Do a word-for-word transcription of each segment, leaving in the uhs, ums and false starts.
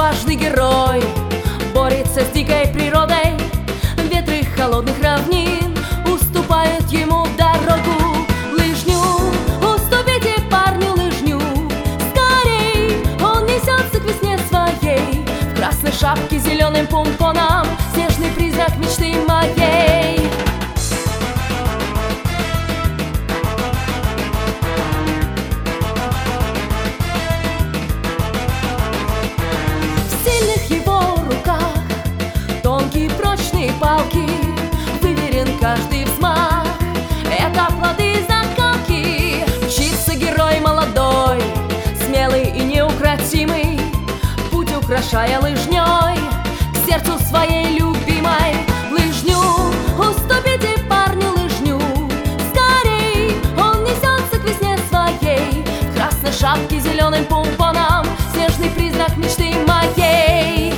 отважный герой борется с дикой природой. Ветры холодных равнин уступают ему дорогу. Лыжню уступите, парню, лыжню, скорей, он несется к весне своей. В красной шапке, зеленым помпоном, снежный призрак мечты моей. Палки, выверен каждый взмах, это плоды закалки. Мчится герой молодой, смелый и неукротимый, путь украшая лыжней к сердцу своей любимой. Лыжню уступите, парню, лыжню, скорей, он несется к весне своей. В красной шапке, зеленым помпоном, снежный призрак мечты моей.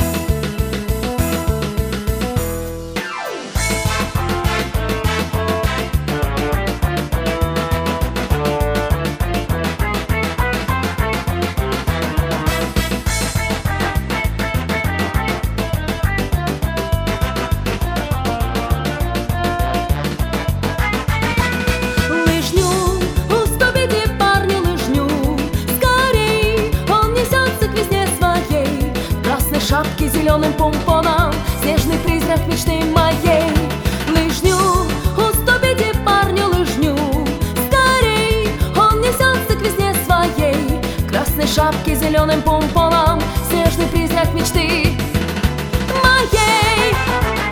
Шапки, зеленым помпоном, снежный призрак мечты моей. Лыжню уступите, парню, лыжню, скорей, он несется к весне своей. В красной шапке, зеленым помпоном, снежный призрак мечты моей.